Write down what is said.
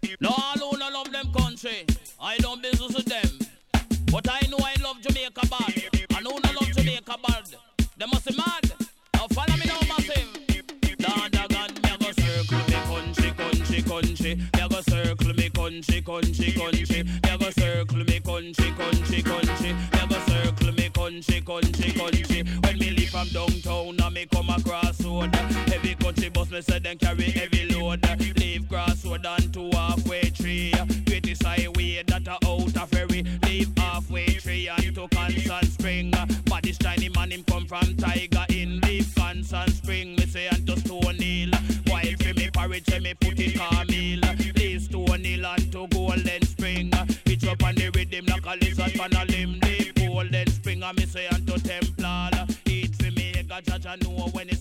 No, all who no love them country, I don't business with them. But I know I love Jamaica bad. And who no love Jamaica bad, they must be mad. Now follow me now, massive. Lord of God, me a go circle me country, country, country. Me a go circle me country, country, country. Me a go circle me country, country, country. Me a go circle me country, country, country. When me leave from downtown and me come across road, heavy country bus me say them carry heavy load. Leave grass road and to halfway tree. Greatest highway that a out a ferry. Leave halfway tree and to Constant Spring. But this tiny man him come from Tiger Inn. Leave Constant Spring me say and to Stone Hill. While for me porridge say me put it Carmel. Leave Stone Hill and to Golden Spring. Pitch up on the rhythm like a lizard on a limb. Leave Golden Spring and me say and to Templar. Eat for me, Jaja know when it